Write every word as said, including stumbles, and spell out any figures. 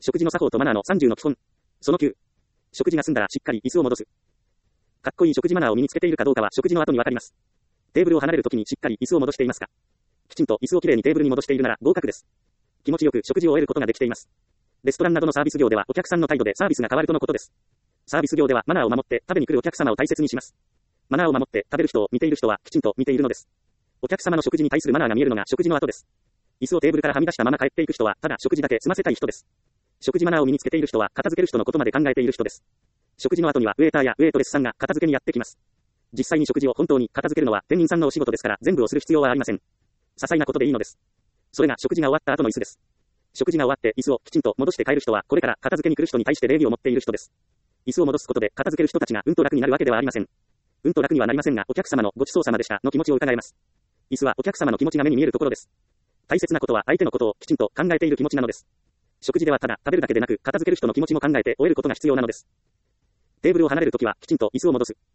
食事の作法とマナーのさんじゅうの基本。そのきゅう。食事が済んだらしっかり椅子を戻す。かっこいい食事マナーを身につけているかどうかは食事の後にわかります。テーブルを離れるときにしっかり椅子を戻していますか？きちんと椅子をきれいにテーブルに戻しているなら合格です。気持ちよく食事を終えることができています。レストランなどのサービス業ではお客さんの態度でサービスが変わるとのことです。サービス業ではマナーを守って食べに来るお客様を大切にします。マナーを守って食べる人を見ている人はきちんと見ているのです。お客様の食事に対するマナーが見えるのが食事の後です。椅子をテーブルからはみ出したまま帰っていく人はただ食事だけ済ませたい人です。食事マナーを身につけている人は片付ける人のことまで考えている人です。食事の後にはウェーターやウェイトレスさんが片付けにやってきます。実際に食事を本当に片付けるのは店員さんのお仕事ですから全部をする必要はありません。些細なことでいいのです。それが食事が終わった後の椅子です。食事が終わって椅子をきちんと戻して帰る人はこれから片付けに来る人に対して礼儀を持っている人です。椅子を戻すことで片付ける人たちがうんと楽になるわけではありません。うんと楽にはなりませんがお客様のごちそうさまでしたの気持ちを伺えます。椅子はお客様の気持ちが目に見えるところです。大切なことは相手のことをきちんと考えている気持ちなのです。食事ではただ食べるだけでなく片付ける人の気持ちも考えて終えることが必要なのです。テーブルを離れるときはきちんと椅子を戻す。